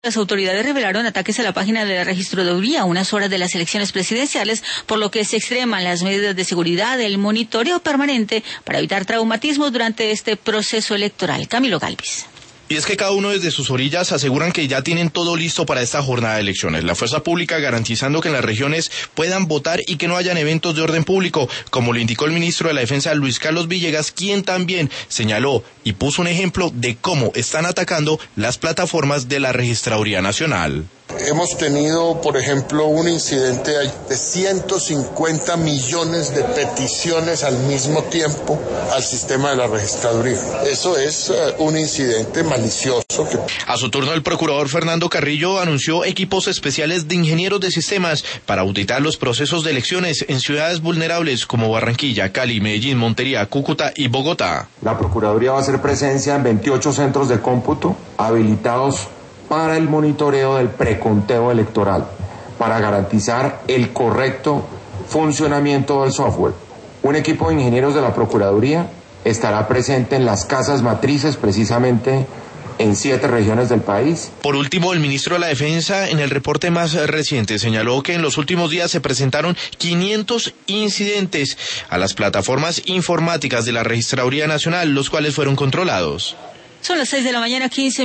Las autoridades revelaron ataques a la página de la registraduría a unas horas de las elecciones presidenciales, por lo que se extreman las medidas de seguridad, el monitoreo permanente para evitar traumatismos durante este proceso electoral. Camilo Galvis. Y es que cada uno desde sus orillas aseguran que ya tienen todo listo para esta jornada de elecciones. La fuerza pública garantizando que en las regiones puedan votar y que no hayan eventos de orden público, como lo indicó el ministro de la Defensa, Luis Carlos Villegas, quien también señaló y puso un ejemplo de cómo están atacando las plataformas de la Registraduría Nacional. Hemos tenido, por ejemplo, un incidente de 150 millones de peticiones al mismo tiempo al sistema de la registraduría. Eso es un incidente malicioso. A su turno, el procurador Fernando Carrillo anunció equipos especiales de ingenieros de sistemas para auditar los procesos de elecciones en ciudades vulnerables como Barranquilla, Cali, Medellín, Montería, Cúcuta y Bogotá. La Procuraduría va a hacer presencia en 28 centros de cómputo habilitados para el monitoreo del preconteo electoral, para garantizar el correcto funcionamiento del software. Un equipo de ingenieros de la Procuraduría estará presente en las casas matrices, precisamente en 7 regiones del país. Por último, el ministro de la Defensa, en el reporte más reciente, señaló que en los últimos días se presentaron 500 incidentes a las plataformas informáticas de la Registraduría Nacional, los cuales fueron controlados. Son las 6 de la mañana, 15